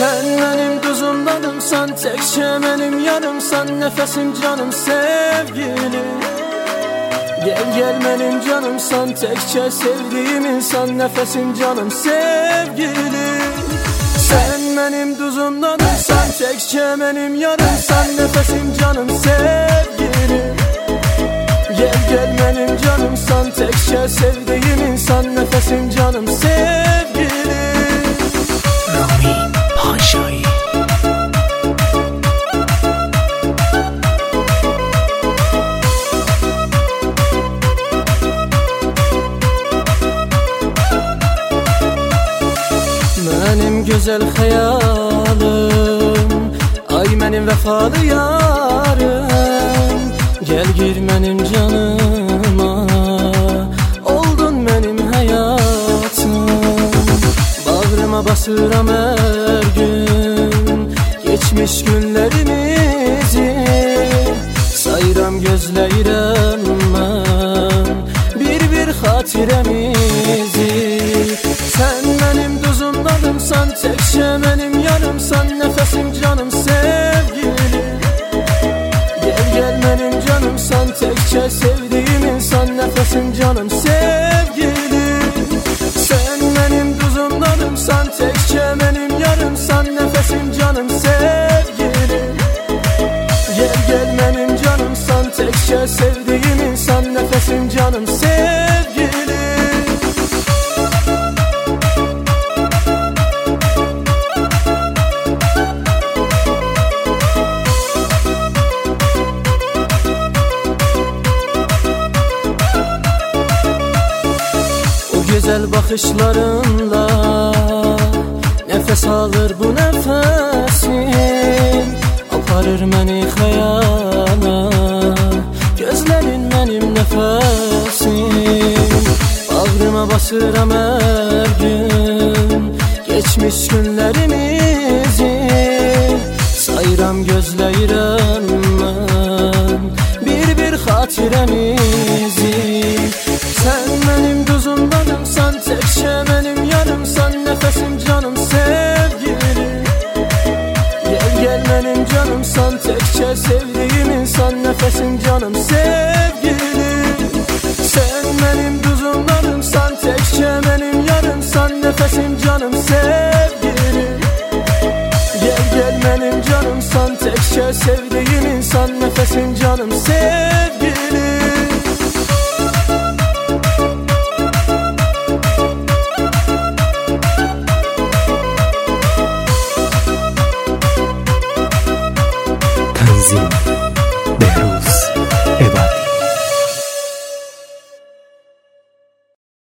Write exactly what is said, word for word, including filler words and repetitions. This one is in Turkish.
Sen benim tuzumdanımsan, tekçe benim yarımsan, nefesim canım sevgilim. Gel gel benim canımsan, tekçe sevdiğim insan, nefesim canım sevgilim. Sen benim tuzumdanımsan, tekçe benim yarımsan, nefesim canım sevgilim. Gel gel benim canımsan, tekçe sevdiğim insan, nefesim canım sevgilim. Rumi Paşa'yı benim güzel hayalım, ay benim vefalı yarım. Gel gir benim canıma, oldun benim hayatım. Bağrıma basıram her gün geçmiş günlerimizi, sayıram gözleyirem ben bir bir hatiremizi. Sen benim tuzumdanımsan, tekçe benim yarımsan, nefesim canım sevgilim. Gel gel benim canımsan, tekçe sevdiğim insan, nefesim canım sevgilim. Sen benim tuzumdanımsan, tekçe benim yarımsan, nefesim canım sevgilim. Gel gel benim canımsan, tekçe sevdiğim insan, nefesim canım sevgilim. Güzel bakışlarınla nefes alır bu nefesim, aparır beni hayala, gözlerin benim nefesim. Bağrıma basıram her gün geçmiş günlerimizi, sayıram gözleyirem ben bir bir hatiremizi. Sen benim tuzumdanımsan, tekçe benim yarımsan, nefesim canım sevgilim. Gel gel benim canımsan, tekçe sevdiğim insan, nefesim canım sevgilim. Sen benim tuzumdanımsan, tekçe benim yarımsan, nefesim canım sevgilim. Gel gel benim canımsan, tekçe sevdiğim insan, nefesim canım sevgilim.